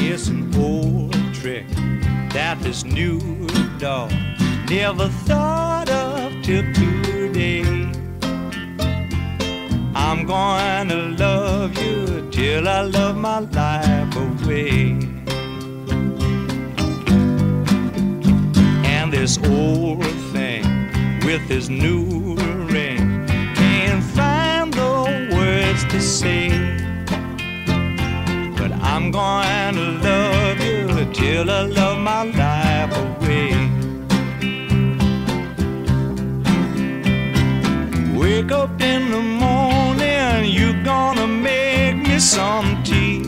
It's an old trick that this new dog never thought of till today. I'm going to love you till I love my life away. And this old thing with his new ring can't find the words to say. But I'm going to love you till I love my life away. Wake up in the morning, you're gonna make me some tea.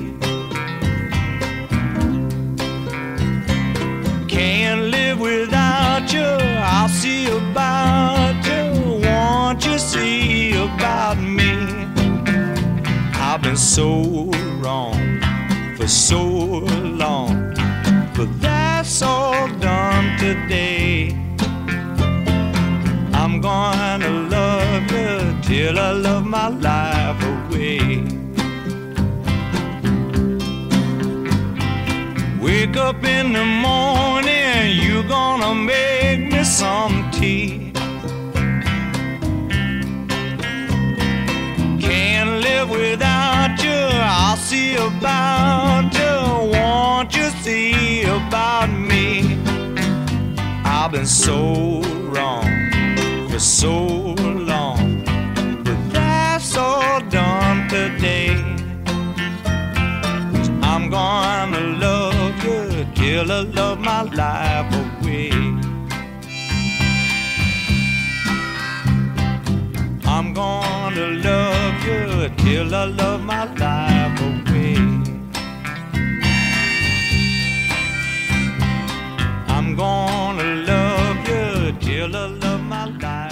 Can't live without you, I'll see about you. Won't you see about me? I've been so wrong for so long, but that's all done today. I'm gonna love you till I love my life away. Wake up in the morning, you're gonna make me some tea. Can't live without you, I'll see about you. Won't you see about me? I've been so wrong for so long, but that's all done today. I'm gonna love you till I love my life away. I'm gonna love you till I love my life away. I'm gonna love you till I love my life.